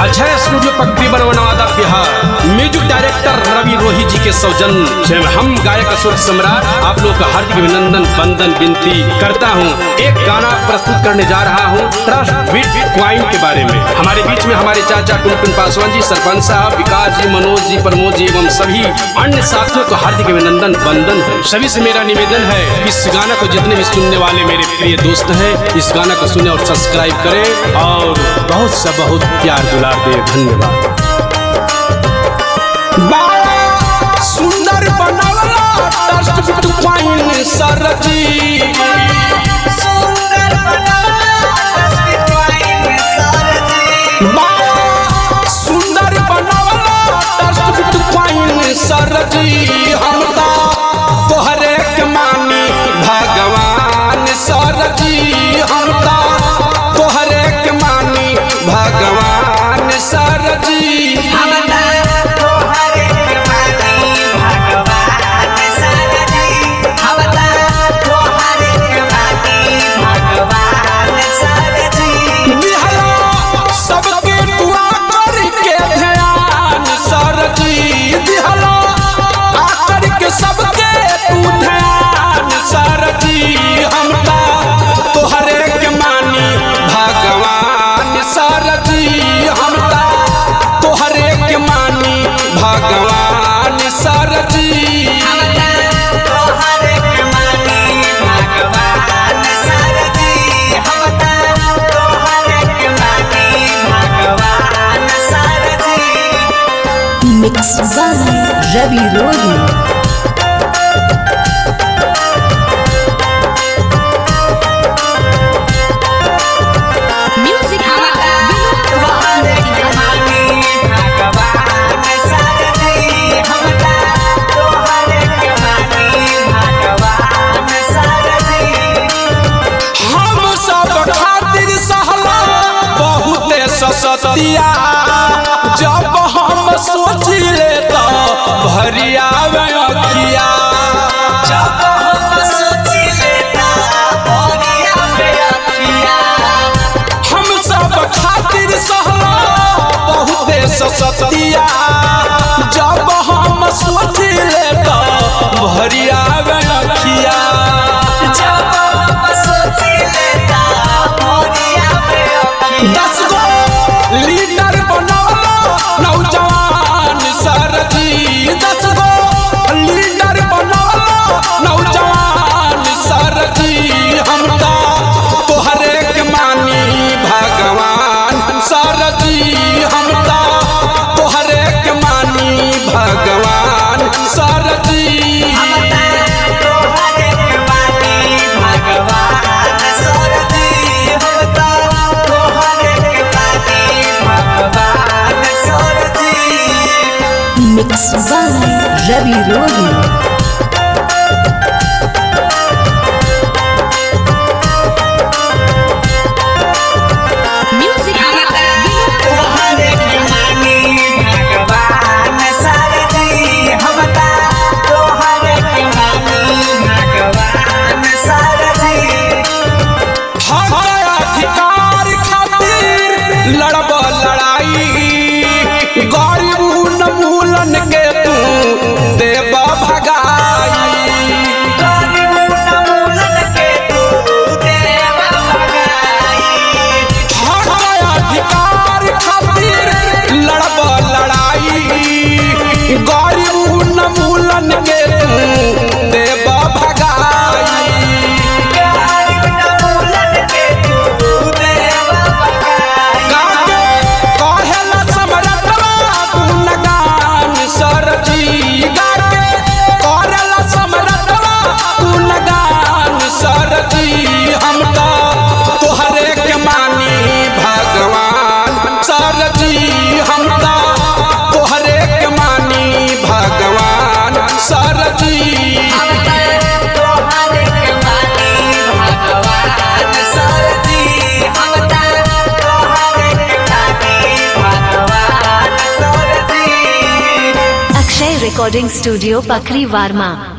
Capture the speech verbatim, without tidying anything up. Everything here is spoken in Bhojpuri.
अजय स्टूडियो पक्की बनवादा बिहार। म्यूजिक डायरेक्टर रवि रोही जी के सौजन्य से हम गायक असुर सम्राट आप लोग का हार्दिक अभिनंदन वंदन विनती करता हूँ। एक गाना प्रस्तुत करने जा रहा हूँ ट्रस्ट बिट क्वाइन के बारे में। हमारे बीच में हमारे चाचा टुनटुन पासवान जी, सरपंच साहब, विकास जी, मनोज जी, प्रमोद जी एवं सभी अन्य साथियों को हार्दिक अभिनंदन वंदन है। सभी से मेरा निवेदन है इस गाना को जितने भी सुनने वाले मेरे प्रिय दोस्त हैं इस गाना को सुने और सब्सक्राइब करें और बहुत सा बहुत प्यार दुलार दे। धन्यवाद। सुंदर बनवला ट्रस्ट बिट क्वाइन सरजी, सुंदर बनवला ट्रस्ट बिट क्वाइन सरजी, सुंदर बनवला ट्रस्ट बिट क्वाइन सरजी। हम ता तोहरे के मानी भगवान सरजी, हम ता तोहरे के मानी भगवान सरजी। भगवान सरजी मिक्स बाय रवि रोही। सतिया जब हम सोचिले तो भरिया में अखिया, जब हम सोचिले तो भरिया में अखिया। हम सब खातिर सहला बहुते सतिया जब हम सोचिले तो भरिया में अखिया, जब हम सोचिले तो भरिया में अखिया। दस गो लीडर बनवला नौजवान सरजी, दस गो लीडर बनवला नौजवान सरजी। हम ता तोहरे के मानी भगवान सरजी, हम ता तोहरे के मानी भगवान सरजी। Mix by Ravi Rohi. Recording studio पखरी वार्मा।